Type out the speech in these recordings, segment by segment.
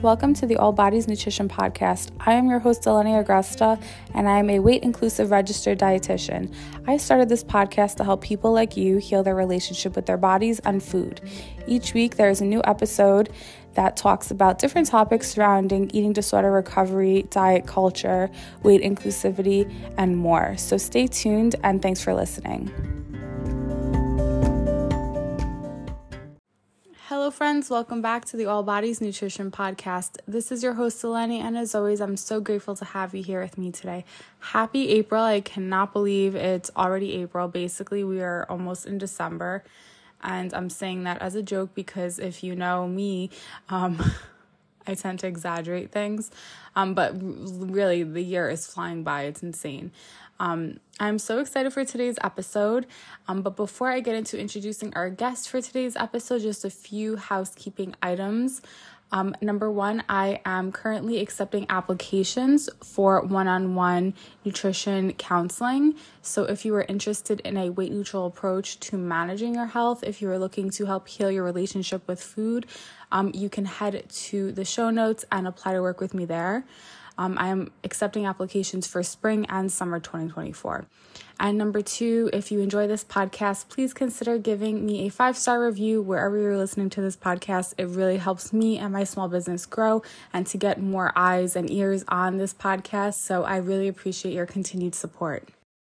Welcome to the All Bodies Nutrition Podcast. I am your host, Eleni Agresta, and I am a weight-inclusive registered dietitian. I started this podcast to help people like you heal their relationship with their bodies and food. Each week, there is a new episode that talks about different topics surrounding eating disorder recovery, diet culture, weight inclusivity, and more. So stay tuned, and thanks for listening. Hello friends, welcome back to the All Bodies Nutrition Podcast. This is your host, Eleni, and as always, I'm so grateful to have you here with me today. Happy April. I cannot believe it's already April. Basically, we are almost in December, and I'm saying that as a joke because if you know me, I tend to exaggerate things, but really the year is flying by. It's insane. I'm so excited for today's episode, but before I get into introducing our guest for today's episode, just a few housekeeping items. Number one, I am currently accepting applications for one-on-one nutrition counseling. So if you are interested in a weight neutral approach to managing your health, if you are looking to help heal your relationship with food, you can head to the show notes and apply to work with me there. I am accepting applications for spring and summer 2024. And number two, if you enjoy this podcast, please consider giving me a 5-star review wherever you're listening to this podcast. It really helps me and my small business grow and to get more eyes and ears on this podcast. So I really appreciate your continued support.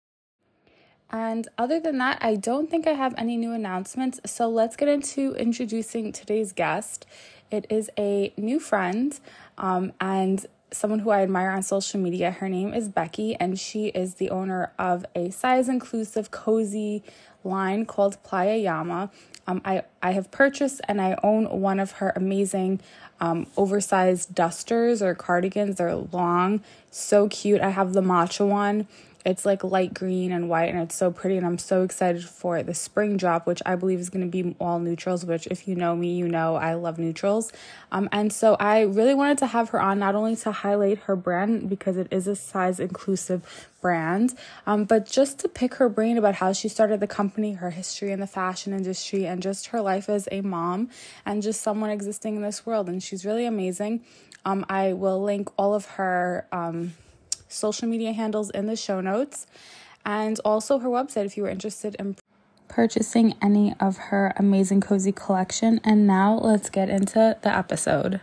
And other than that, I don't think I have any new announcements. So let's get into introducing today's guest. It is a new friend and someone who I admire on social media. Her name is Becky, and she is the owner of a size-inclusive, cozy line called Playa Llama. I have purchased and I own one of her amazing oversized dusters or cardigans. They're long, so cute. I have the matcha one. It's like light green and white, and it's so pretty, and I'm so excited for the spring drop, which I believe is going to be all neutrals, which if you know me, you know I love neutrals. And so I really wanted to have her on, not only to highlight her brand, because it is a size-inclusive brand, but just to pick her brain about how she started the company, her history in the fashion industry, and just her life as a mom and just someone existing in this world. And she's really amazing. I will link all of her social media handles in the show notes, and also her website if you were interested in purchasing any of her amazing cozy collection. And now let's get into the episode.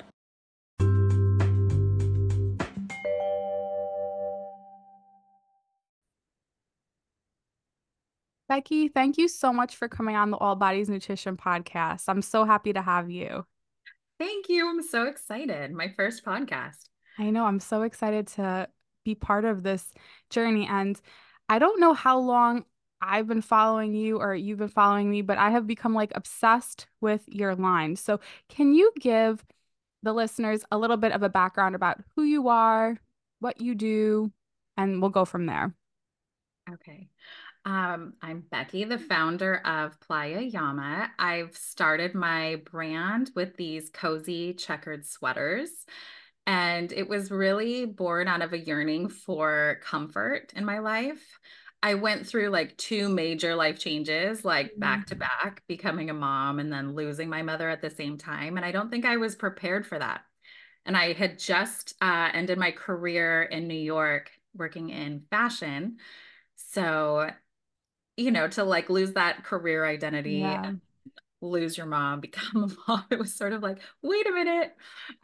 Becky, thank you so much for coming on the All Bodies Nutrition Podcast. I'm so happy to have you. Thank you. I'm so excited. My first podcast. I know, I'm so excited to be part of this journey. And I don't know how long I've been following you or you've been following me, but I have become like obsessed with your line. So can you give the listeners a little bit of a background about who you are, what you do, and we'll go from there. Okay. I'm Becky, the founder of Playa Llama. I've started my brand with these cozy checkered sweaters, and it was really born out of a yearning for comfort in my life. I went through like two major life changes, like back to back, becoming a mom and then losing my mother at the same time. And I don't think I was prepared for that. And I had just ended my career in New York working in fashion. So, to like lose that career identity, Yeah. lose your mom, become a mom, it was sort of like, wait a minute.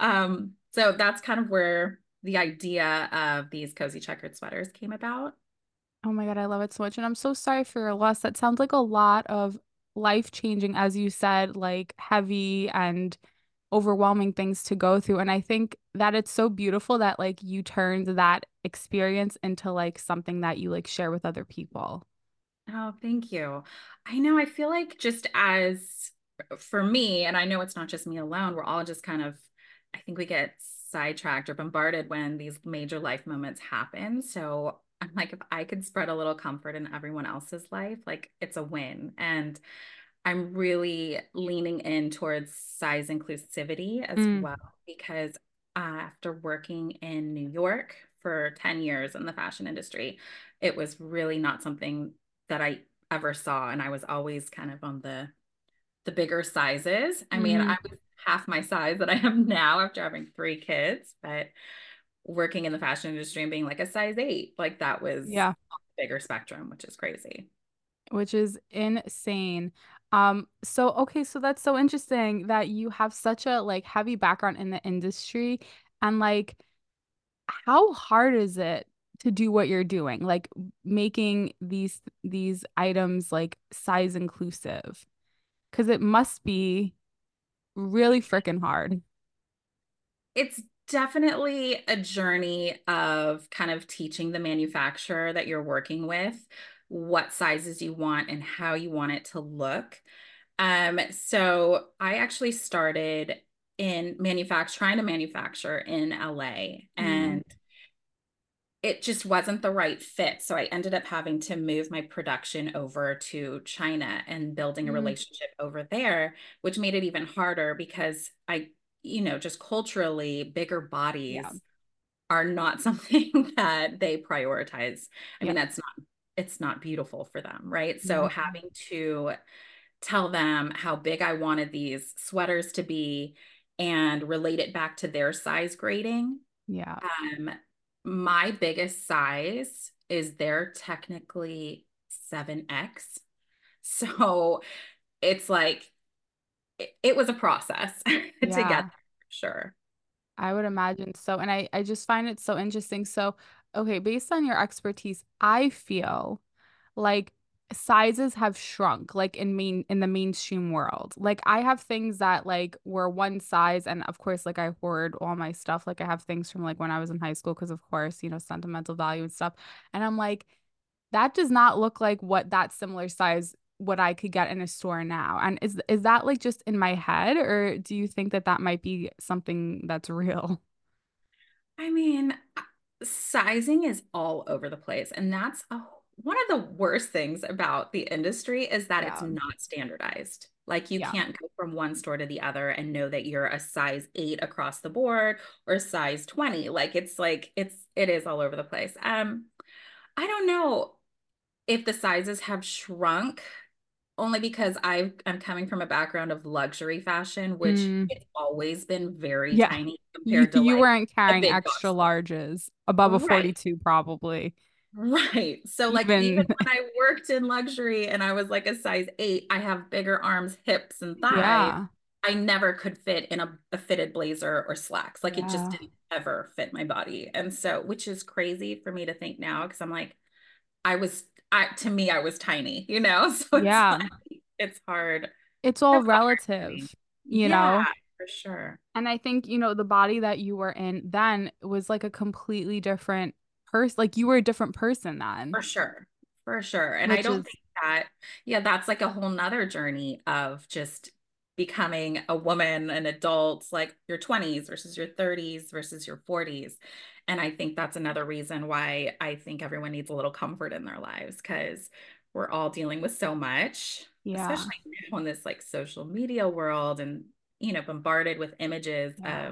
So that's kind of where the idea of these cozy checkered sweaters came about. Oh my God, I love it so much. And I'm so sorry for your loss. That sounds like a lot of life-changing, as you said, like heavy and overwhelming things to go through. And I think that it's so beautiful that like you turned that experience into like something that you like share with other people. Oh, thank you. I know, I feel like just as for me, and I know it's not just me alone, we're all just kind of, I think we get sidetracked or bombarded when these major life moments happen. So I'm like, if I could spread a little comfort in everyone else's life, like it's a win. And I'm really leaning in towards size inclusivity as Mm, well, because after working in New York for 10 years in the fashion industry, it was really not something that I ever saw. And I was always kind of on the bigger sizes. I mean, hmm half my size that I am now after having 3 kids, but working in the fashion industry and being like a size 8, like that was Yeah, a bigger spectrum, which is crazy. which is insane. So okay, so that's so interesting that you have such a like heavy background in the industry and like how hard is it to do what you're doing? Like making these items like size inclusive? Because it must be really freaking hard. It's definitely a journey of kind of teaching the manufacturer that you're working with what sizes you want and how you want it to look. So I actually started in trying to manufacture in LA, Mm, and it just wasn't the right fit. So I ended up having to move my production over to China and building a mm, relationship over there, which made it even harder because just culturally, bigger yeah, bodies are not something that they prioritize. I yeah. mean, it's not beautiful for them, right? So Mhm. having to tell them how big I wanted these sweaters to be and relate it back to their size grading. Yeah. Um, my biggest size is they're technically 7X. So it's like it was a process to get Yeah. there, for sure. I would imagine so. And I just find it so interesting. So, okay, based on your expertise, I feel like sizes have shrunk like in the mainstream world. Like I have things that like were one size and of course like I hoard all my stuff. Like I have things from like when I was in high school because of course, sentimental value and stuff. And I'm like that does not look like what that similar size what I could get in a store now. And is that like just in my head or do you think that that might be something that's real? I mean, sizing is all over the place. And that's one of the worst things about the industry is that it's Yeah. not standardized. Like you Yeah. can't go from one store to the other and know that you're a size 8 across the board or size 20. Like it is all over the place. I don't know if the sizes have shrunk only because I'm coming from a background of luxury fashion, which Mm, it's always been very yeah. tiny You compared to you like weren't a carrying big box extra store. larges above a Right. 42 probably. Right. So like even Even when I worked in luxury and I was like a size 8, I have bigger arms, hips, and thighs. yeah. I never could fit in a fitted blazer or slacks. Like it just Yeah. didn't ever fit my body. And so, which is crazy for me to think now because I'm like, to me, I was tiny, you know? So it's Yeah. like, it's hard. It's all That's a hard thing. relative, you Yeah, know? for sure. And I think, the body that you were in then was like a completely different person. Like you were a different person then, For sure. For sure. And I which don't is, think that, yeah, that's like a whole nother journey of just becoming a woman, an adult, like your 20s versus your 30s versus your 40s. And I think that's another reason why I think everyone needs a little comfort in their lives because we're all dealing with so much, yeah. especially now in this like social media world and, bombarded with images Yeah. of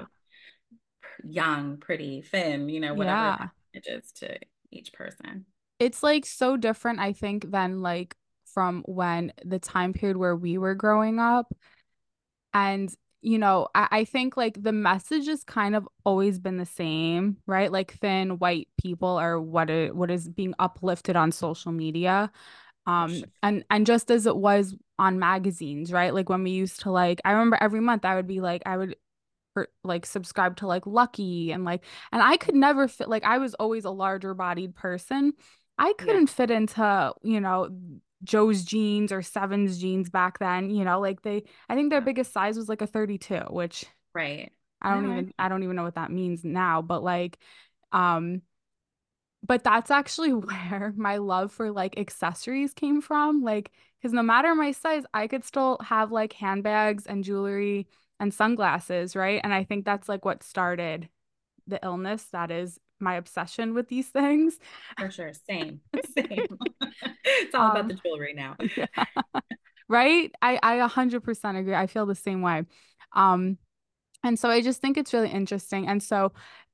young, pretty, thin, whatever that Yeah. image is to each person. It's like so different, I think, than like from when the time period where we were growing up. And, I think like the message has kind of always been the same, right? Like thin white people are what is being uplifted on social media. For sure. And just as it was on magazines, right? Like when we used to like, I remember every month I would be like, I would like subscribe to like Lucky and I could never fit like I was always a larger bodied person. I Yeah, couldn't fit into, Joe's jeans or Seven's jeans back then, like I think their yeah, biggest size was like a 32, which right. I No, don't even I don't even know what that means now, but like um but that's actually where my love for like accessories came from. Like, because no matter my size, I could still have like handbags and jewelry and sunglasses, right? And I think that's like what started the illness that is my obsession with these things. for sure. Same, same. It's all about Um, the jewelry now. yeah, right? I 100% agree. I feel the same way. Um, and so I just think it's really interesting. And so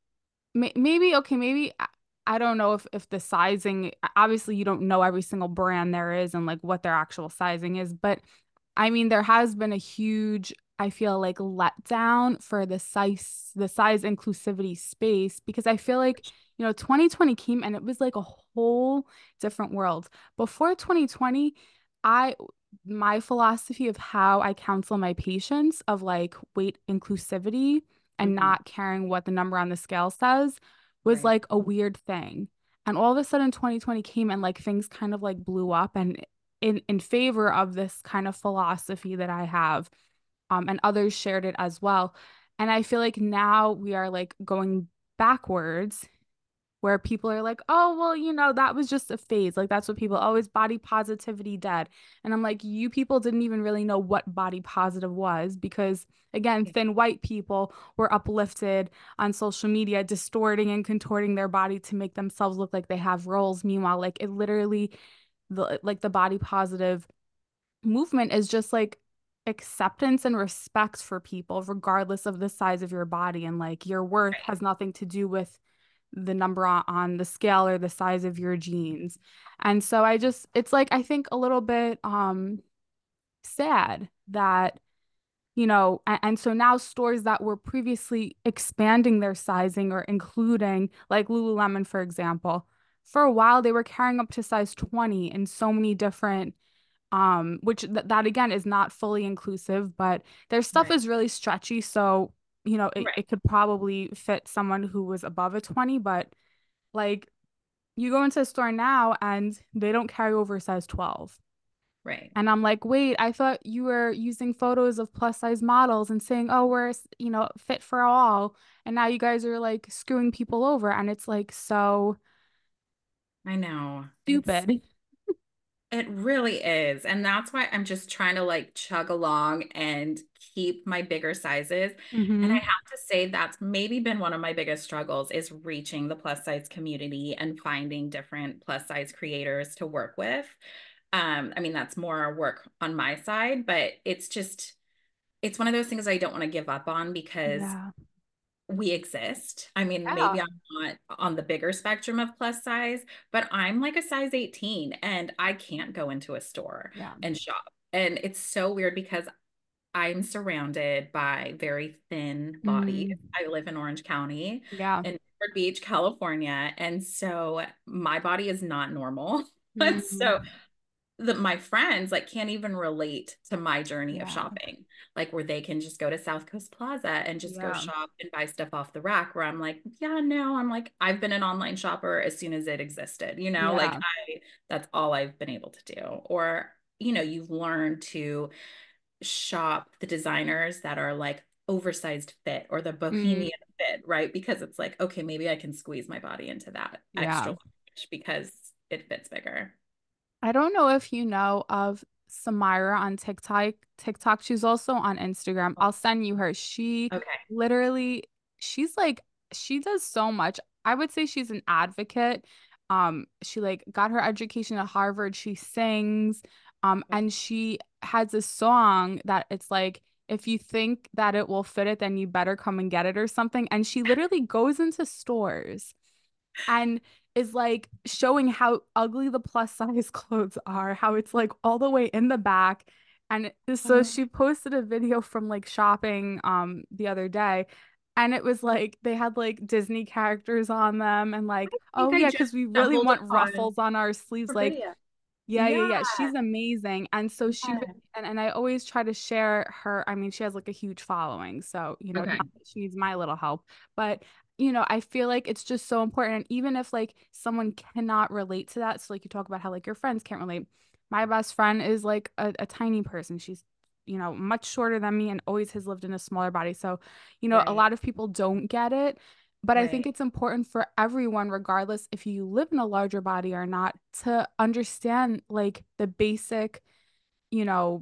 maybe okay, maybe I don't know if the sizing obviously you don't know every single brand there is and like what their actual sizing is, but I mean there has been a huge I feel like let down for the size inclusivity space because I feel like, 2020 came and it was like a whole different world. Before 2020, I my philosophy of how I counsel my patients of like weight inclusivity and Hmm. not caring what the number on the scale says was Right. like a weird thing. And all of a sudden 2020 came and like things kind of like blew up and in favor of this kind of philosophy that I have and others shared it as well. And I feel like now we are like going backwards where people are like, oh, well, that was just a phase. Like that's what people always body positivity dead. And I'm like, you people didn't even really know what body positive was because again, Yeah. thin white people were uplifted on social media, distorting and contorting their body to make themselves look like they have roles. Meanwhile, like it literally the body positive movement is just like acceptance and respect for people, regardless of the size of your body. And like your worth Right. has nothing to do with the number on the scale or the size of your jeans. And so it's like, I think a little bit sad that, and so now stores that were previously expanding their sizing or including, like Lululemon, for example, for a while they were carrying up to size 20 in so many different which that again is not fully inclusive, but their stuff Right. is really stretchy. So, it, Right. it could probably fit someone who was above a 20, but like you go into a store now and they don't carry over size 12. Right. And I'm like, wait, I thought you were using photos of plus size models and saying, oh, we're, fit for all. And now you guys are like screwing people over. And it's like so I know. stupid. It really is. And that's why I'm just trying to like chug along and keep my bigger sizes. And I Hmm. have to say that's maybe been one of my biggest struggles is reaching the plus size community and finding different plus size creators to work with. I mean, that's more work on my side, but it's one of those things I don't want to give up on because Yeah. we exist. I mean, Yeah. maybe I'm not on the bigger spectrum of plus size, but I'm like a size 18 and I can't go into a store Yeah. and shop. And it's so weird because I'm surrounded by very thin bodies. Mm, I live in Orange County yeah. in Newport Beach, California. And so my body is not normal. And Mm, so my friends like can't even relate to my journey of yeah. shopping, like where they can just go to South Coast Plaza and just go Yeah. shop and buy stuff off the rack, where I'm like, yeah, no, I'm like, I've been an online shopper as soon as it existed, like Yeah. that's all I've been able to do. Or you've learned to shop the designers that are like oversized fit or the Mm, bohemian fit, right? Because it's like, okay, maybe I can squeeze my body into that extra yeah. large because it fits bigger. I don't know if you know of Samira on TikTok. TikTok, she's also on Instagram. I'll send you her. Okay. Literally, she's like, she does so much. I would say she's an advocate. She like got her education at Harvard. She sings. And she has a song that it's like, if you think that it will fit it, then you better come and get it or something. And she literally goes into stores and is like showing how ugly the plus size clothes are, how it's like all the way in the back. And so Oh, she posted a video from like shopping the other day and it was like they had like Disney characters on them and like, I think oh I yeah, just because we really stumbled want upon ruffles on our sleeves. her Like video. yeah, yeah, Yeah, yeah. She's amazing. And so yeah. and I always try to share her. I mean, she has like a huge following. So, Okay. not that she needs my little help, but I feel like it's just so important. And even if like someone cannot relate to that, so like you talk about how like your friends can't relate. My best friend is like a tiny person. She's, much shorter than me and always has lived in a smaller body. So, a Right. lot of people don't get it. But I think Right. it's important for everyone, regardless if you live in a larger body or not, to understand like the basic, you know,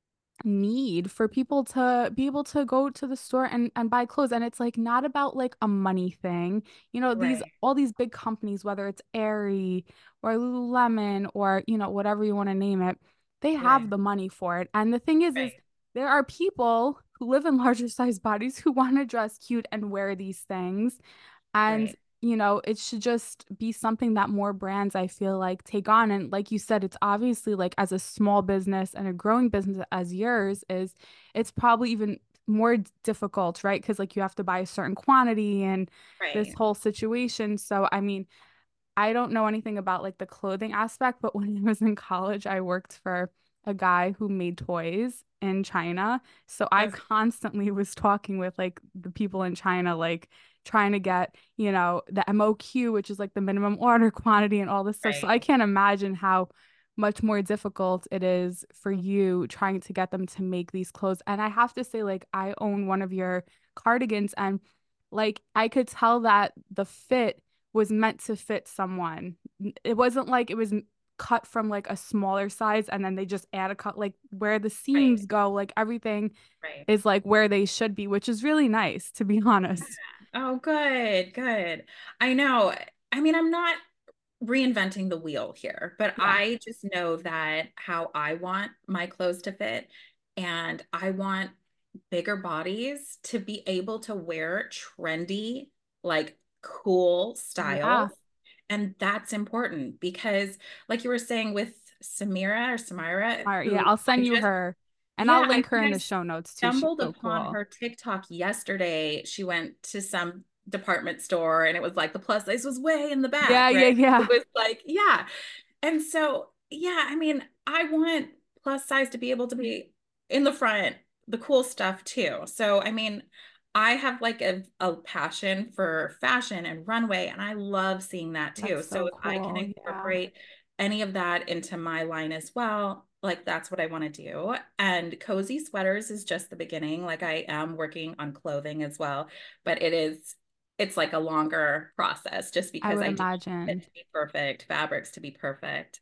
need for people to be able to go to the store and buy clothes. And it's like not about like a money thing. These Right. all these big companies, whether it's Aerie or Lululemon or, whatever you want to name it, they have Right. the money for it. And the thing is Right. there are people who live in larger size bodies who want to dress cute and wear these things. And Right. it should just be something that more brands I feel like take on. And like you said, it's obviously like as a small business and a growing business as yours is, it's probably even more difficult, right? Because like you have to buy a certain quantity and this Right. whole situation. So, I mean, I don't know anything about like the clothing aspect, but when I was in college, I worked for a guy who made toys in China. So I Okay. constantly was talking with like the people in China, like trying to get, the MOQ, which is like the minimum order quantity and all this stuff. So I Right. can't imagine how much more difficult it is for you trying to get them to make these clothes. And I have to say, like, I own one of your cardigans and like I could tell that the fit was meant to fit someone. It wasn't like it was cut from like a smaller size and then they just add a cut like where the Right. seams go, like everything Right. is like where they should be, which is really nice to be honest. Oh, good, good. I know. I mean, I'm not reinventing the wheel here, but Yeah. I just know that how I want my clothes to fit, and I want bigger bodies to be able to wear trendy, like cool Yeah. styles. And that's important because, like you were saying with Samira, All right. Yeah. who I'll I send you just, her and I'll yeah, I link her think in I the show notes too. She's stumbled so upon cool. her TikTok yesterday. She went to some department store and it was like the plus size was way in the Yeah. back, Yeah. right? It Yeah. was like, yeah. And so, yeah, I mean, I want plus size to be able to be in the front, the cool stuff too. So, I mean, I have like a passion for fashion and runway, and I love seeing that too. That's So, so if I can cool. Yeah. incorporate any of that into my line as well, like that's what I want to do. And cozy sweaters is just the beginning. Like I am working on clothing as well, but it's like a longer process just I because would I do it imagine. to be perfect, fabrics to be perfect.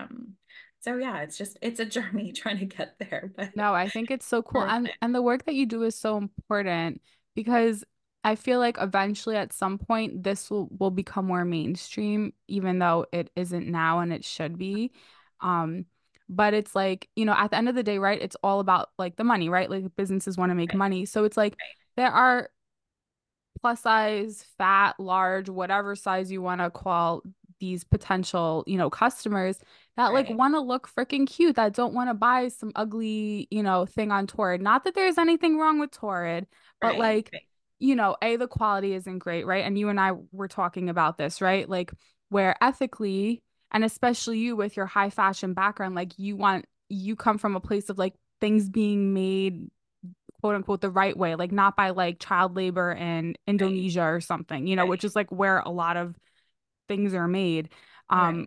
So yeah, it's a journey trying to get there, but No, I think it's so cool. worth And the work that you do is so important because I feel like eventually at some point this will become more mainstream, even though it isn't now and it should be. Um, but it's like, at the end of the day, right, it's all about like the money, right? Like businesses want to make it. money. So it's like Right, there are plus size, fat, large, whatever size you want to call these potential, customers that like right, want to look freaking cute, that don't want to buy some ugly, thing on Torrid. Not that there's anything wrong with Torrid, but right, like, right, the quality isn't great, right? And you and I were talking about this, right? Like where ethically, and especially you with your high fashion background, like you come from a place of like things being made quote unquote the right way, like not by like child labor in right, Indonesia or something, which right, is like where a lot of things are made. Um, right.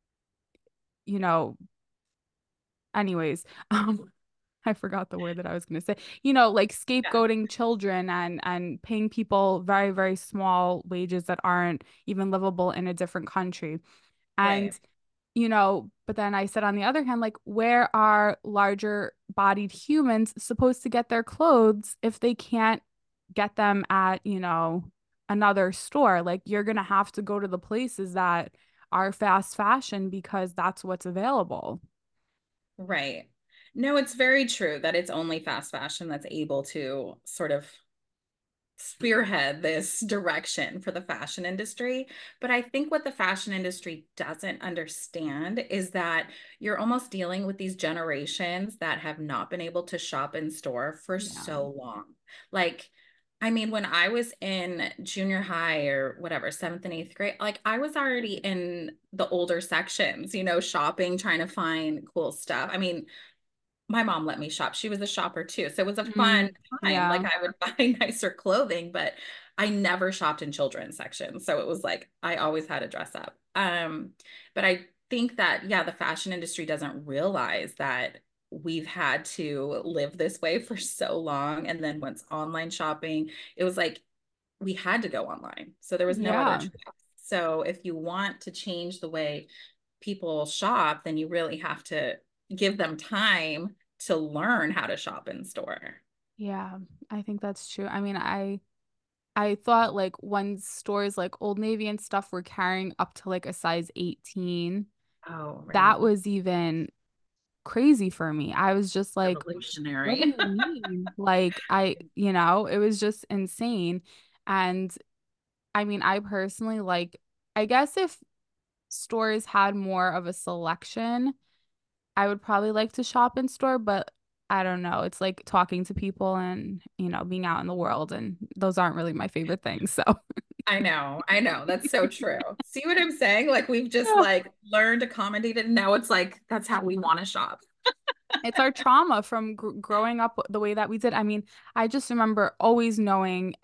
you know, anyways, I forgot the word that I was going to say. Like Yeah, scapegoating children and paying people very, very small wages that aren't even livable in a different country. right. And but then I said on the other hand, like, where are larger bodied humans supposed to get their clothes if they can't get them at, another store? Like, you're gonna have to go to the places that are fast fashion because that's what's available. Right. No, it's very true that it's only fast fashion that's able to sort of spearhead this direction for the fashion industry. But I think what the fashion industry doesn't understand is that you're almost dealing with these generations that have not been able to shop in store for Yeah. so long. Like, I mean, when I was in junior high or whatever, seventh and eighth grade, like I was already in the older sections, shopping, trying to find cool stuff. I mean, my mom let me shop. She was a shopper too. So it was a fun time. Like Yeah. I would buy nicer clothing, but I never shopped in children's section. So it was like I always had to dress up. But I think that yeah, the fashion industry doesn't realize that we've had to live this way for so long. And then once online shopping, it was like we had to go online. So there was no other Yeah. choice. So if you want to change the way people shop, then you really have to give them time to learn how to shop in store. Yeah. I think that's true. I mean, I thought like when stores like Old Navy and stuff were carrying up to like a size 18, Oh, right. that was even crazy for me. I was just like, what do Revolutionary. you mean? Like it was just insane. And I mean, I personally like, I guess if stores had more of a selection, I would probably like to shop in store, but I don't know. It's like talking to people and, being out in the world, and those aren't really my favorite things. So, I know, I know. That's so true. See what I'm saying? Like we've just yeah, like learned, accommodated, and now it's like that's how we want to shop. it's our trauma from growing up the way that we did. I mean, I just remember always knowing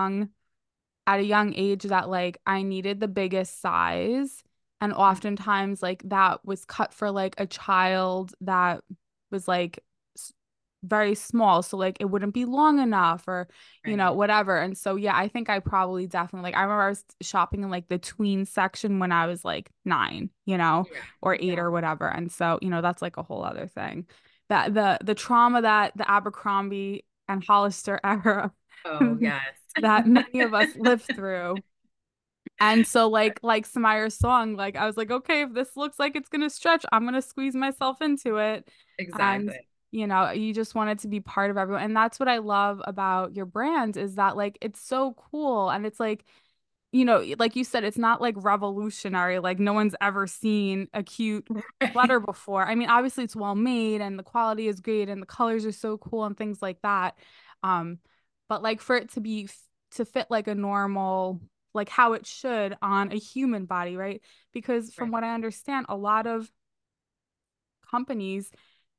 at a young age that like I needed the biggest size. And Mm, oftentimes like that was cut for like a child that was like s- very small. So like it wouldn't be long enough or, right. whatever. And so yeah, I think I probably definitely like I remember I was shopping in like the tween section when I was like 9, Yeah. or 8 Yeah. or whatever. And so, that's like a whole other thing. That the trauma that the Abercrombie and Hollister era Oh, yes. that many of us lived through. And so like Samaya's song, like I was like, okay, if this looks like it's gonna stretch, I'm gonna squeeze myself into it. And Exactly. you just want it to be part of everyone. And that's what I love about your brand is that like it's so cool and it's like like you said, it's not like revolutionary. Like no one's ever seen a cute Right. sweater before. I mean, obviously it's well made and the quality is great and the colors are so cool and things like that. Um, but like for it to be to fit like a normal, like how it should on a human body, right? Because from Right. what I understand, a lot of companies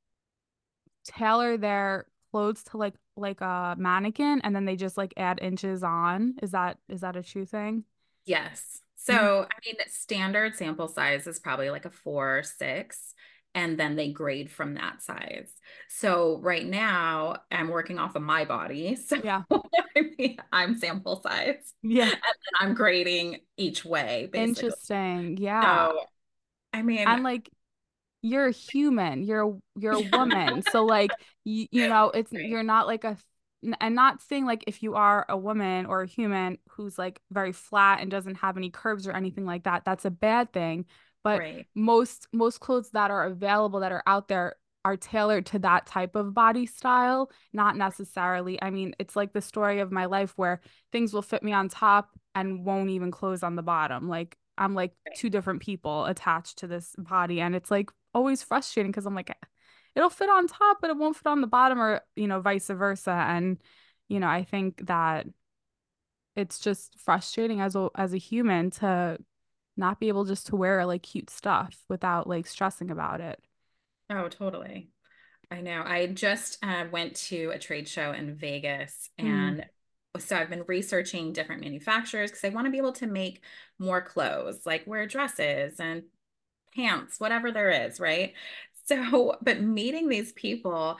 tailor their clothes to like a mannequin and then they just like add inches on. Is that a true thing? Yes. Mhm. So, I mean, standard sample size is probably like a 4 or 6, and then they grade from that size. So, right now, I'm working off of my body. So, Yeah. I mean, I'm sample size, Yeah. and then I'm grading each way, basically. Interesting. Yeah. So, I mean, And like you're a human. You're a woman. yeah. So like it's Right, you're not like and not saying like if you are a woman or a human who's like very flat and doesn't have any curves or anything like that, that's a bad thing. But right, most clothes that are available that are out there are tailored to that type of body style, not necessarily. I mean, it's like the story of my life where things will fit me on top and won't even close on the bottom. Like I'm like right. two different people attached to this body and it's like always frustrating because I'm like it'll fit on top but it won't fit on the bottom or vice versa and I think that it's just frustrating as a human to not be able just to wear like cute stuff without like stressing about it. Oh, totally. I know. I just went to a trade show in Vegas, Mm, and so I've been researching different manufacturers because I want to be able to make more clothes, like wear dresses and pants, whatever there is, right? So, but meeting these people,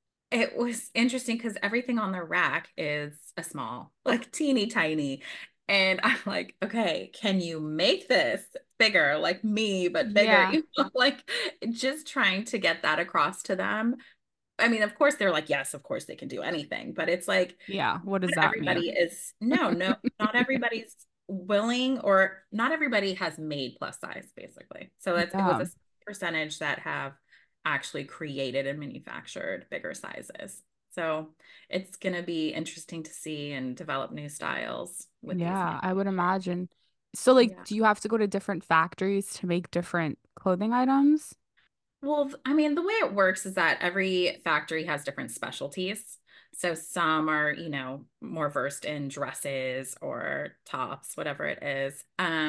it was interesting because everything on the rack is a small, like teeny tiny. And I'm like, okay, can you make this bigger, like me, but bigger? yeah, Like just trying to get that across to them. I mean, of course, they're like, yes, of course they can do anything, but it's like, yeah, what does not that mean? everybody is, no, no, not everybody's willing, or not everybody has made plus size, basically. So it was Yeah, a percentage that have actually created and manufactured bigger sizes. So it's going to be interesting to see and develop new styles with these yeah, I would manufacturers. imagine. So like Yeah. do you have to go to different factories to make different clothing items? Well, I mean, the way it works is that every factory has different specialties. So some are, more versed in dresses or tops, whatever it is.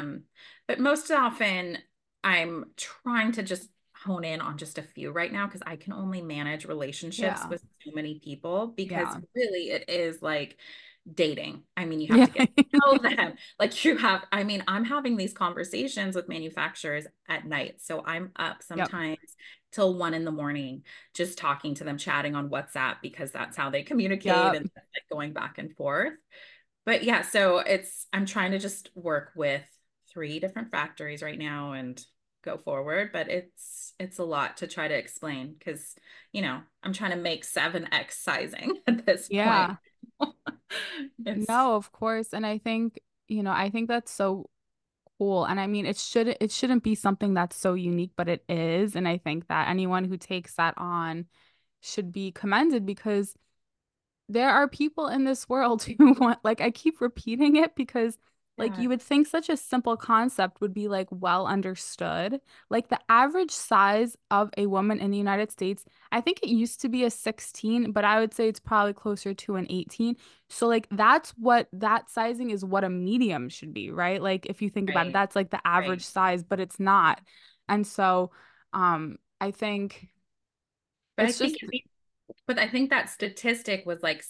But most often I'm trying to just hone in on just a few right now because I can only manage relationships Yeah. with so many people because Yeah. really it is like dating. I mean, you have Yeah. to get to know them. Like I mean, I'm having these conversations with manufacturers at night. So I'm up Yep. sometimes till 1 in the morning, just talking to them, chatting on WhatsApp because that's how they communicate Yep. and like going back and forth. But yeah, so I'm trying to just work with 3 different factories right now and go forward, but it's a lot to try to explain because, I'm trying to make 7X sizing at this point. Yeah. It's No, of course. And I think that's so cool. And I mean, it shouldn't be something that's so unique, but it is. And I think that anyone who takes that on should be commended because there are people in this world who want, like, I keep repeating it because Like Yeah. you would think such a simple concept would be like well understood. Like the average size of a woman in the United States, I think it used to be a 16, but I would say it's probably closer to an 18. So like that's what that sizing is what a medium should be, right? Like if you think about it, Right. that's like the average Right. size, but it's not. And so I think But I it's think just but I think that statistic was like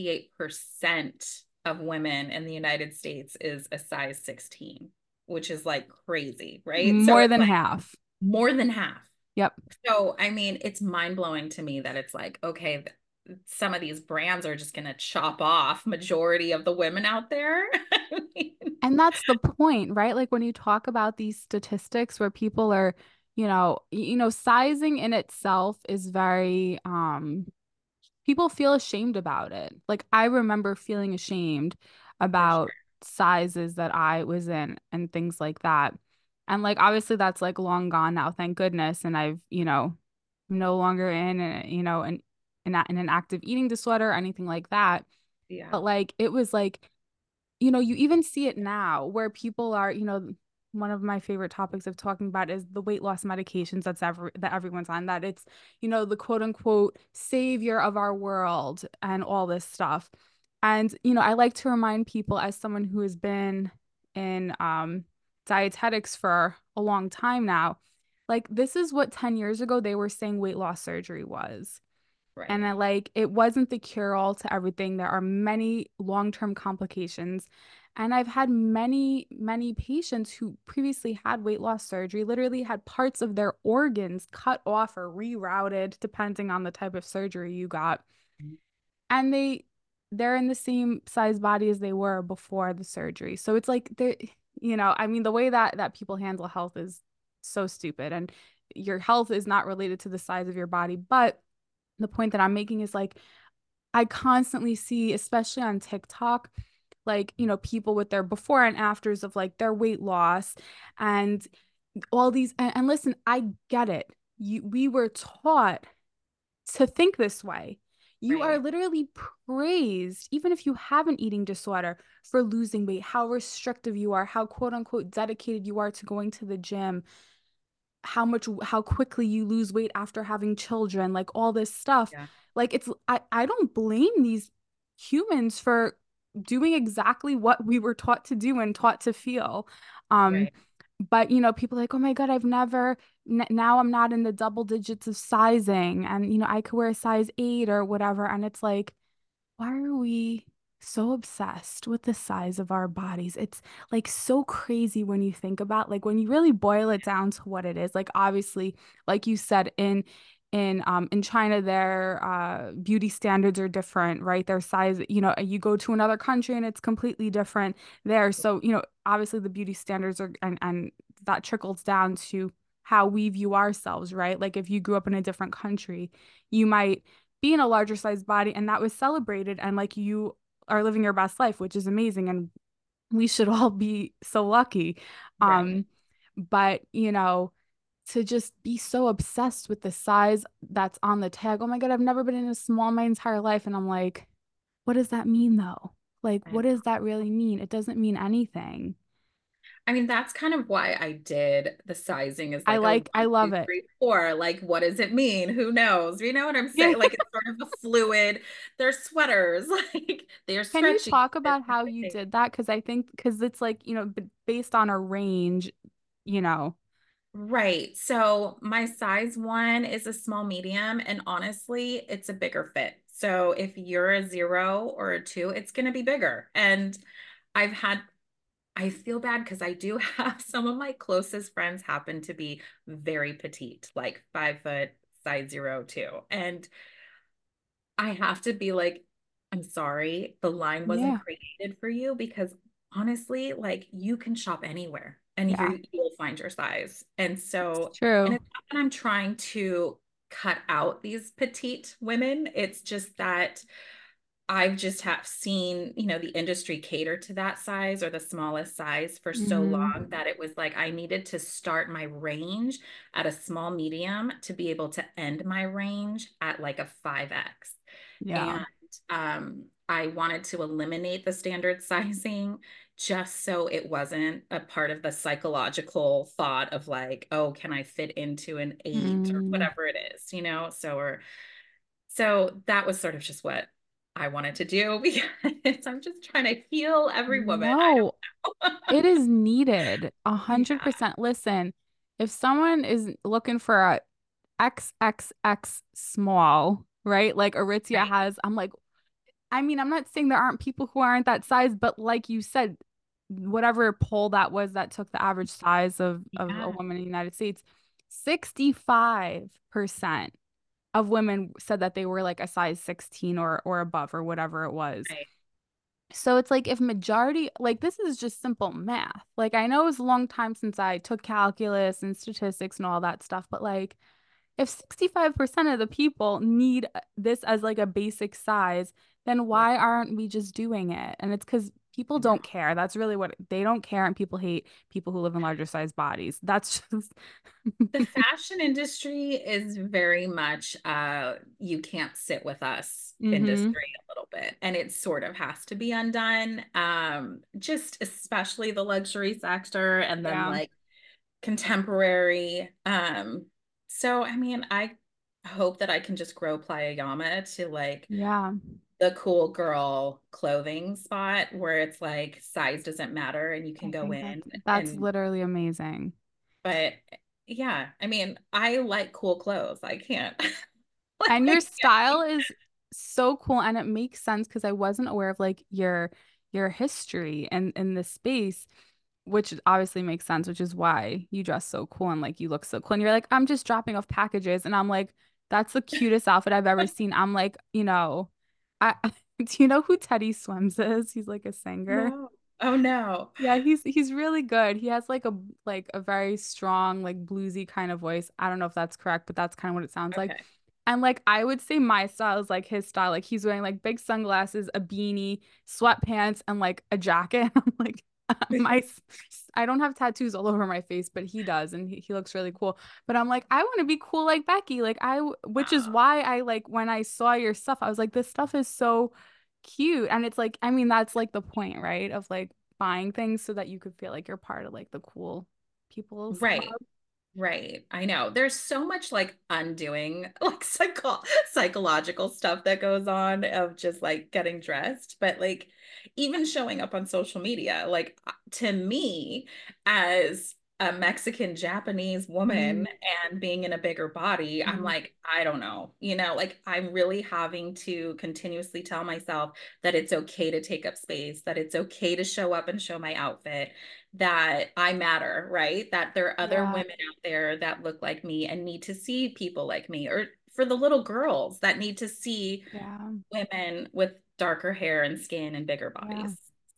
68% of women in the United States is a size 16, which is like crazy, right? So more it's than like half. more than half. Yep. So, I mean, it's mind blowing to me that it's like, okay, some of these brands are just going to chop off majority of the women out there. I mean, And that's the point, right? Like when you talk about these statistics where people are, sizing in itself is very, people feel ashamed about it. Like I remember feeling ashamed for sure. about sizes that I was in and things like that. And like obviously that's like long gone now, thank goodness. And I've, no longer in an active eating disorder or anything like that. Yeah. But like it was like you even see it now where people are, one of my favorite topics of talking about is the weight loss medications that everyone's on, that it's, the quote unquote savior of our world and all this stuff. And, I like to remind people as someone who has been in dietetics for a long time now, like this is what 10 years ago they were saying weight loss surgery was. And Right. I like it wasn't the cure all to everything. There are many long-term complications. And I've had many, many patients who previously had weight loss surgery, literally had parts of their organs cut off or rerouted, depending on the type of surgery you got. And they're in the same size body as they were before the surgery. So it's like I mean, the way that people handle health is so stupid. And your health is not related to the size of your body, but the point that I'm making is like I constantly see, especially on TikTok, like, people with their before and afters of like their weight loss and all these and listen, I get it. We were taught to think this way. You are Right. literally praised, even if you have an eating disorder, for losing weight, how restrictive you are, how quote unquote dedicated you are to going to the gym, how quickly you lose weight after having children, like all this stuff. Yeah. Like I don't blame these humans for doing exactly what we were taught to do and taught to feel. Um, Right. but people are like, oh my God, I've never now I'm not in the double digits of sizing and I could wear a size 8 or whatever. And it's like, why are we so obsessed with the size of our bodies? It's like so crazy when you think about like when you really boil it down to what it is. Like obviously, like you said, in China, their beauty standards are different, right? Their size, you go to another country and it's completely different there. So, obviously the beauty standards are and that trickles down to how we view ourselves, right? Like if you grew up in a different country, you might be in a larger size body and that was celebrated and like you are living your best life, which is amazing and we should all be so lucky. Right. Um, but to just be so obsessed with the size that's on the tag. Oh my God, I've never been in a small my entire life. And I'm like, what does that mean though? Like, I what does that really mean? It doesn't mean anything. I mean, that's kind of why I did the sizing is like a one, I two, love it. three, four. Like, what does it mean? Who knows? You know what I'm Yeah. saying? Like, it's sort of a fluid. They're sweaters, like they're Can you stretchy. talk about how you did that? Because I think, because it's like, based on a range, you know. Right. So my size one is a small medium, and honestly, it's a bigger fit. So if you're a 0 or a 2, it's going to be bigger. And I've had I feel bad because I do have some of my closest friends happen to be very petite, like 5 foot, size 0, 2. And I have to be like, I'm sorry, the line wasn't Yeah. created for you because honestly, like you can shop anywhere and Yeah. you'll find your size. And It's so, and true. it's not that I'm trying to cut out these petite women. It's just that I've just have seen, the industry cater to that size or the smallest size for so long Hmm. that it was like I needed to start my range at a small medium to be able to end my range at like a 5X. Yeah. And um, I wanted to eliminate the standard sizing just so it wasn't a part of the psychological thought of like, oh, can I fit into an 8 or Mm, whatever it is, so that was sort of just what I wanted to do because I'm just trying to heal every woman. I no, don't know. it is needed. A hundred Yeah, percent. Listen, if someone is looking for a XXX small, right? Like Aritzia right. has, I'm like, I mean, I'm not saying there aren't people who aren't that size, but like you said, whatever poll that was that took the average size of a Yeah, woman in the United States, 65% of women said that they were like a size 16 or above or whatever it was. right. So it's like if majority, like this is just simple math. Like I know it's a long time since I took calculus and statistics and all that stuff, but like if 65% of the people need this as like a basic size, then Right. why aren't we just doing it? And it's because people I know. don't care. That's really what they don't care, and people hate people who live in larger size bodies. That's just The fashion industry is very much you can't sit with us mm-hmm. industry a little bit, and it sort of has to be undone. Just especially the luxury sector and then Yeah. like contemporary. So I mean, I hope that I can just grow Playa Yama to like Yeah. the cool girl clothing spot where it's like size doesn't matter and you can I go think in that's and literally amazing. but yeah, I mean, I like cool clothes. I can't. And your Like, style is so cool and it makes sense because I wasn't aware of like your history and in this space, which obviously makes sense, which is why you dress so cool and like you look so cool. And you're like, I'm just dropping off packages. And I'm like, that's the cutest outfit I've ever seen. I'm like, I do you know who Teddy Swims is? He's like a singer. no. Oh no. Yeah, he's really good. He has like a very strong, like bluesy kind of voice. I don't know if that's correct, but that's kind of what it sounds like. Okay. And like I would say my style is like his style. Like he's wearing like big sunglasses, a beanie, sweatpants, and like a jacket. I'm like my I don't have tattoos all over my face, but he does, and he looks really cool. But I'm like, I want to be cool like Becky. Which is Wow. why I like when I saw your stuff, I was like, this stuff is so cute. And it's like, I mean, that's like the point, right? Of like buying things so that you could feel like you're part of like the cool people's Right. club. Right. I know. There's so much like undoing, like psychological stuff that goes on of just like getting dressed, but like even showing up on social media, like to me as a Mexican Japanese woman Mm, and being in a bigger body, I'm mm, like, I don't know, like I'm really having to continuously tell myself that it's okay to take up space, that it's okay to show up and show my outfit, that I matter, right? That there are other yeah, women out there that look like me and need to see people like me, or for the little girls that need to see yeah, women with darker hair and skin and bigger yeah. bodies.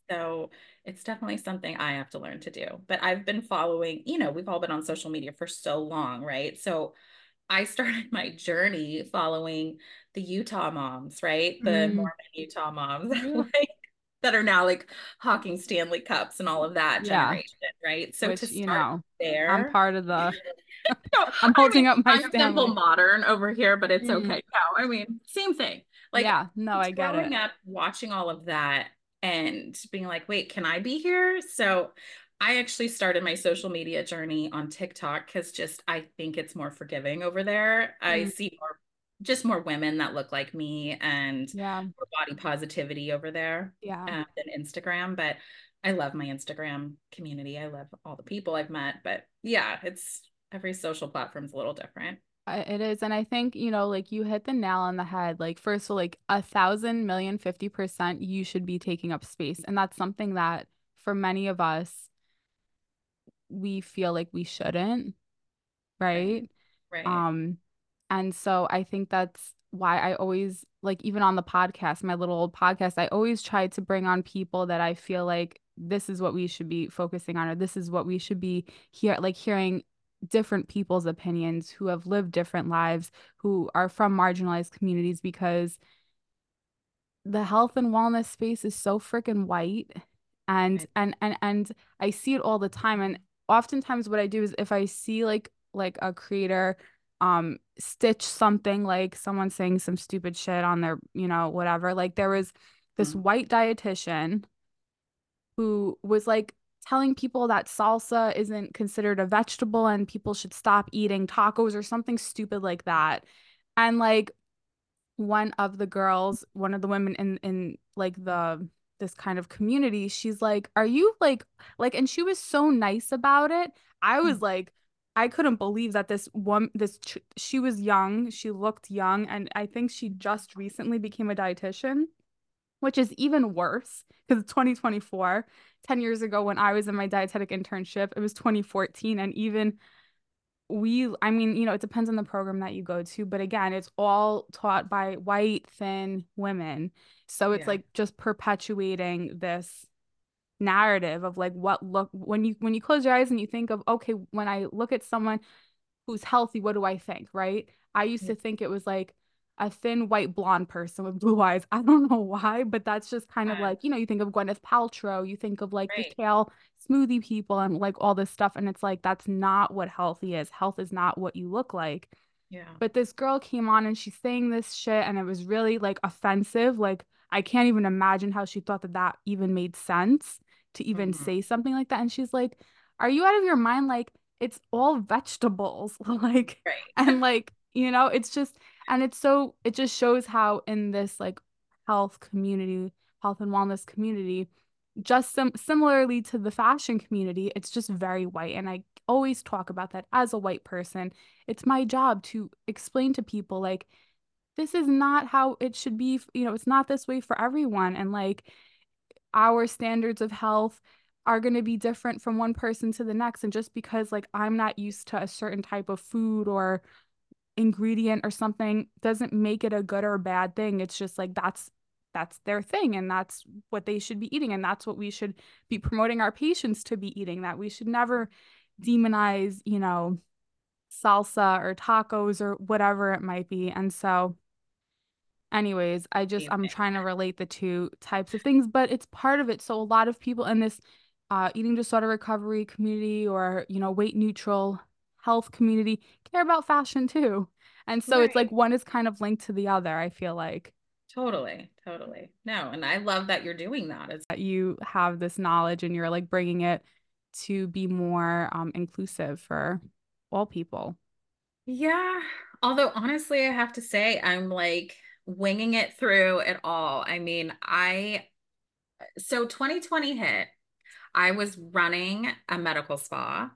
So it's definitely something I have to learn to do. But I've been following, we've all been on social media for so long, right? So I started my journey following the Utah moms, right? The Mm, Mormon Utah moms, yeah. like that are now like hawking Stanley Cups and all of that Yeah, generation, right? So to which, start I'm there, part of the no, I'm I holding mean, up my I'm simple Stanley. modern over here, but it's Mm, okay. No, I mean, same thing. Like yeah, no, I get growing it. up, watching all of that and being like, wait, can I be here? So I actually started my social media journey on TikTok because just I think it's more forgiving over there. I Mm, see more women that look like me and yeah, more body positivity over there yeah. than Instagram. But I love my Instagram community. I love all the people I've met. But yeah, it's every social platform's a little different. It is. And I think, like you hit the nail on the head. Like, first of all, like 1,000,000,050% you should be taking up space. And that's something that for many of us, we feel like we shouldn't, Right. right? Right. Um, and so I think that's why I always like even on the podcast, my little old podcast, I always try to bring on people that I feel like this is what we should be focusing on, or this is what we should be hearing different people's opinions who have lived different lives, who are from marginalized communities, because the health and wellness space is so freaking white, and I, I see it all the time. And oftentimes what I do is if I see like a creator stitch something, like someone saying some stupid shit on their whatever, like this Mhm. white dietitian who was like telling people that salsa isn't considered a vegetable and people should stop eating tacos or something stupid like that. And like one of the girls, one of the women in like the this kind of community, she's like, "Are you like?" And she was so nice about it. I was like, I couldn't believe that this one, she was young, she looked young, and I think she just recently became a dietitian, which is even worse because it's 2024. 10 years ago when I was in my dietetic internship, it was 2014, and even I mean, it depends on the program that you go to, but again, it's all taught by white, thin women. So it's Yeah. like just perpetuating this narrative of like what look when you close your eyes and you think of, okay, when I look at someone who's healthy, what do I think, right? I used Yeah. to think it was like a thin white blonde person with blue eyes. I don't know why, but that's just kind of like, you think of Gwyneth Paltrow, you think of like the Right. kale smoothie people and like all this stuff. And it's like, that's not what healthy is. Health is not what you look like. Yeah. But this girl came on and she's saying this shit and it was really like offensive. Like I can't even imagine how she thought that that even made sense to even Mhm. say something like that. And she's like, "Are you out of your mind? Like it's all vegetables." Like Right. and like, it's just and it's so it just shows how in this like health community, health and wellness community, just similarly to the fashion community, it's just very white. And I always talk about that as a white person. It's my job to explain to people like this is not how it should be, it's not this way for everyone. And like our standards of health are going to be different from one person to the next. And just because like I'm not used to a certain type of food or ingredient or something doesn't make it a good or bad thing. It's just like that's their thing and that's what they should be eating and that's what we should be promoting our patients to be eating. That we should never demonize, salsa or tacos or whatever it might be. And so anyways, I'm Amazing. trying to relate the two types of things, but it's part of it. So a lot of people in this eating disorder recovery community or, weight neutral health community care about fashion too. And so it's like Right. one is kind of linked to the other, I feel like. Totally. Totally. No, and I love that you're doing that. It's That you have this knowledge and you're like bringing it to be more inclusive for all people. yeah. Although honestly, I have to say, I'm like winging it through it all. I mean, so 2020 hit. I was running a medical spa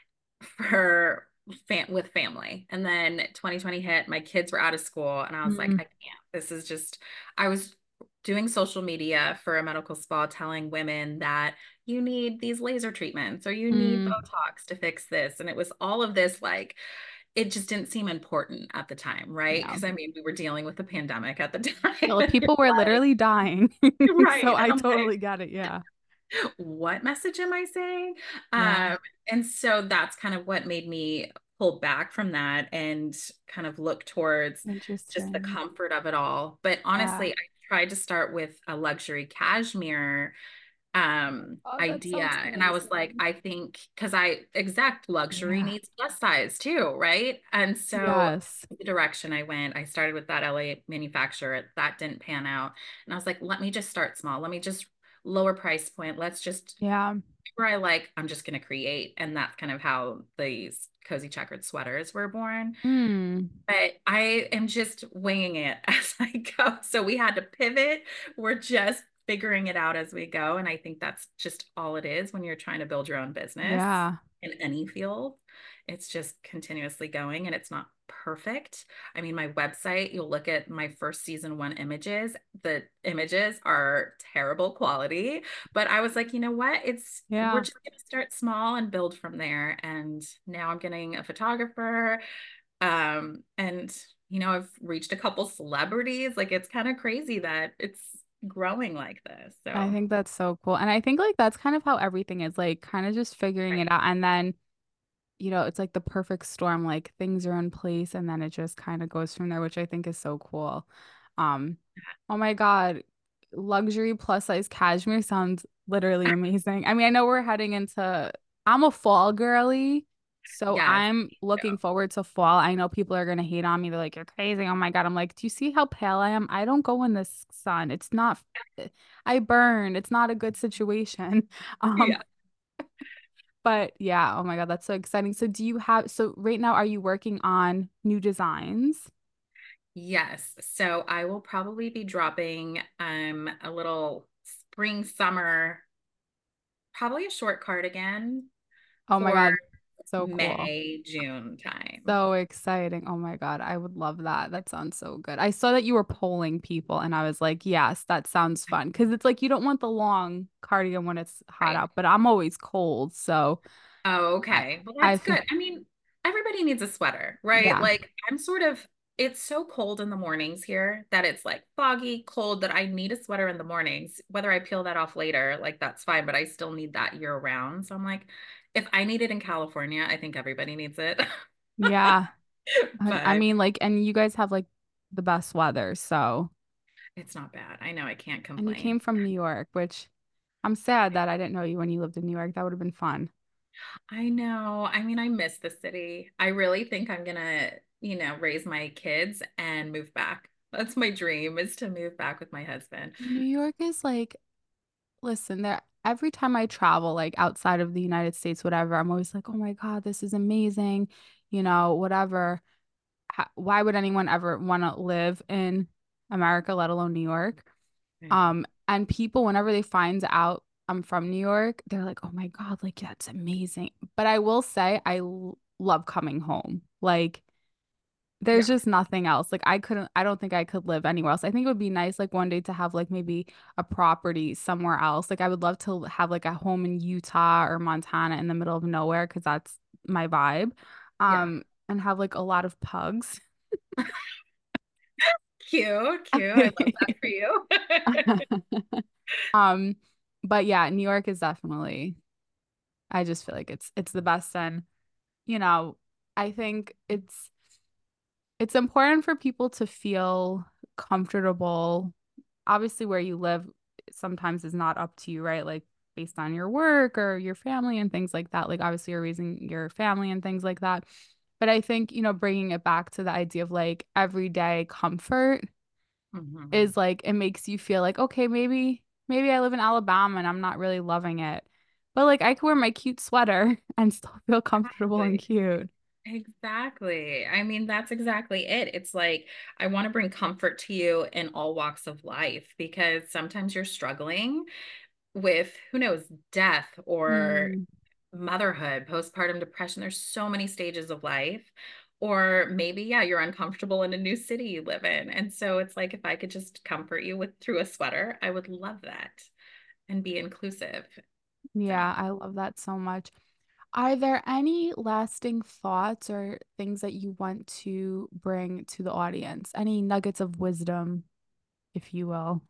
for with family. And then 2020 hit, my kids were out of school, and I was like, Mm, I can't. This is just, I was doing social media for a medical spa telling women that you need these laser treatments or you need mm, Botox to fix this. And it was all of this, like, it just didn't seem important at the time, right? yeah. Because I mean, we were dealing with the pandemic at the Well, time. You're people were like, literally dying. So right. And I I'm like, totally get it. Yeah. what message am I saying? Yeah. And so that's kind of what made me pull back from that and kind of look towards just the Interesting. comfort of it all. But Yeah. honestly, I tried to start with a luxury cashmere Oh, that idea. sounds And I was like, amazing. I think because I exact luxury Yeah. needs plus size too, right? And so Yes. the direction I went, I started with that LA manufacturer. That didn't pan out. And I was like, let me just start small. Let me just lower price point. Let's just Yeah. where I like, I'm just going to create. And that's kind of how these cozy checkered sweaters were born. Hmm. But I am just winging it as I go. So we had to pivot. We're just figuring it out as we go. And I think that's just all it is when you're trying to build your own business Yeah. in any field. It's just continuously going and it's not perfect. I mean, my website, you'll look at my first season one images. The images are terrible quality, but I was like, you know what? We're Yeah. just going to start small and build from there. And now I'm getting a photographer. And I've reached a couple celebrities. Like it's kind of crazy that it's growing like this. I So, think that's so cool. And I think like that's kind of how everything is, like kind of just figuring it right. out. And then, it's like the perfect storm, like things are in place and then it just kind of goes from there, which I think is so cool. Um, oh my God, luxury plus size cashmere sounds literally amazing. I mean, I know we're heading into, I'm a fall girly. So Yes. I'm looking forward to fall. I know people are gonna hate on me. They're like, "You're crazy." Oh my God. I'm like, "Do you see how pale I am? I don't go in this sun. It's not, I burn. It's not a good situation." Um, Yeah. but yeah, oh my God, that's so exciting. So do you have, so right now, are you working on new designs? Yes. So I will probably be dropping a little spring summer, probably a short cardigan Oh my for God, so cool. May, June time. So exciting. Oh my God, I would love that. That sounds so good. I saw that you were polling people and I was like, yes, that sounds fun. Because it's like you don't want the long cardigan when it's hot Right. out, but I'm always cold. So Oh, I okay. Well, I that's feel good. I mean, everybody needs a sweater, right? yeah. Like I'm sort of, it's so cold in the mornings here that it's like foggy, cold that I need a sweater in the mornings. Whether I peel that off later, like that's fine, but I still need that year round. So I'm like, if I need it in California, I think everybody needs it. Yeah. I But mean like and you guys have like the best weather, so it's not bad. I know I can't and you complain. came from New York, which I'm sad that I didn't know you when you lived in New York. That would have been fun. I know. I mean, I miss the city. I really think I'm gonna, raise my kids and move back. That's my dream is to move back with my husband. New York is like, listen, there every time I travel, like outside of the United States, whatever, I'm always like, oh my God, this is amazing, whatever. Why would anyone ever want to live in America, let alone New York? I know. And people, whenever they find out I'm from New York, they're like, oh my God, like that's amazing. But I will say, love coming home. Like, there's Yeah. just nothing else. Like I don't think I could live anywhere else. I think it would be nice like one day to have like maybe a property somewhere else. Like I would love to have like a home in Utah or Montana in the middle of nowhere because that's my vibe. Yeah. And have like a lot of pugs. Cute, cute. I love that for you. Um, but yeah, New York is definitely, I just feel like it's the best. And, you know, I think it's important for people to feel comfortable. Obviously, where you live sometimes is not up to you, right? Like based on your work or your family and things like that. Like obviously you're raising your family and things like that. But I think, bringing it back to the idea of like everyday comfort Mhm. is like it makes you feel like, okay, maybe I live in Alabama and I'm not really loving it. But like I could wear my cute sweater and still feel comfortable and Exactly. cute. Exactly. I mean, that's exactly it. It's like I want to bring comfort to you in all walks of life because sometimes you're struggling with, who knows, death or Mm, motherhood, postpartum depression. There's so many stages of life. Or maybe, yeah, you're uncomfortable in a new city you live in. And so it's like if I could just comfort you with through a sweater, I would love that and be inclusive. So, yeah, I love that so much. Are there any lasting thoughts or things that you want to bring to the audience? Any nuggets of wisdom, if you will?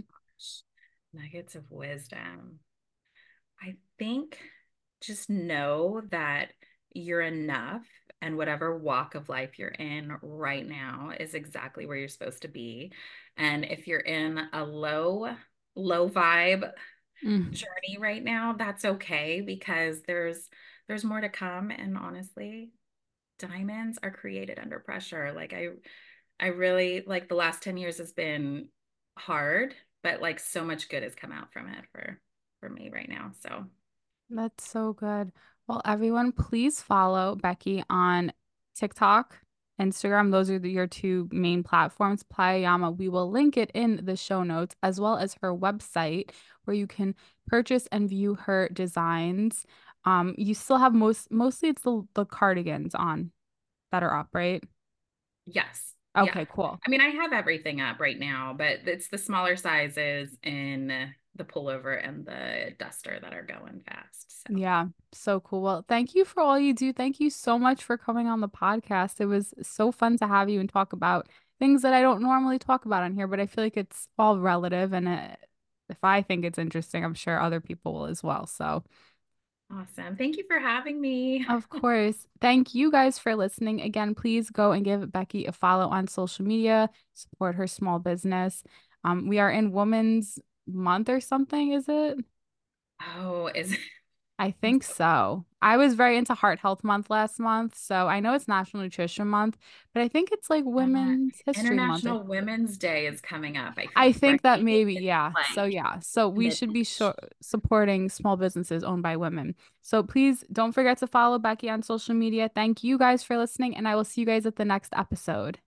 nuggets of wisdom. I think just know that you're enough and whatever walk of life you're in right now is exactly where you're supposed to be. And if you're in a low vibe Mm. journey right now, that's okay because there's more to come. And honestly, diamonds are created under pressure. Like I really like the last 10 years has been hard, but like so much good has come out from it for me right now. So That's so good. Well, everyone, please follow Becky on TikTok, Instagram. Those are your two main platforms. Playama, we will link it in the show notes, as well as her website where you can purchase and view her designs. You still have mostly it's the cardigans on that are up, right? yes. Yeah. Okay, cool. I mean, I have everything up right now, but it's the smaller sizes in the pullover and the duster that are going fast. So Yeah, so cool. Well, thank you for all you do. Thank you so much for coming on the podcast. It was so fun to have you and talk about things that I don't normally talk about on here, but I feel like it's all relative. And if I think it's interesting, I'm sure other people will as well. So, awesome. Thank you for having me. of course, thank you guys for listening. Again, please go and give Becky a follow on social media, support her small business. We are in Women's Month or something, is it? Oh, is I think so. I was very into Heart Health Month last month, so I know it's National Nutrition Month, but I think it's like Uh, Women's History Month. International Women's Day is coming up, I I think, right? think that maybe, It's yeah. So like yeah. So we should be mid-March. supporting small businesses owned by women. So please don't forget to follow Becky on social media. Thank you guys for listening, and I will see you guys at the next episode.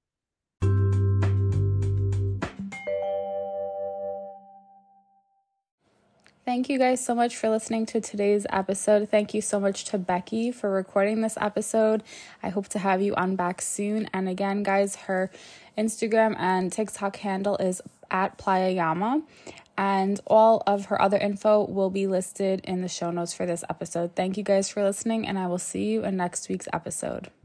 Thank you guys so much for listening to today's episode. Thank you so much to Becky for recording this episode. I hope to have you on back soon. And again, guys, her Instagram and TikTok handle is at Playa Llama. And all of her other info will be listed in the show notes for this episode. Thank you guys for listening, and I will see you in next week's episode.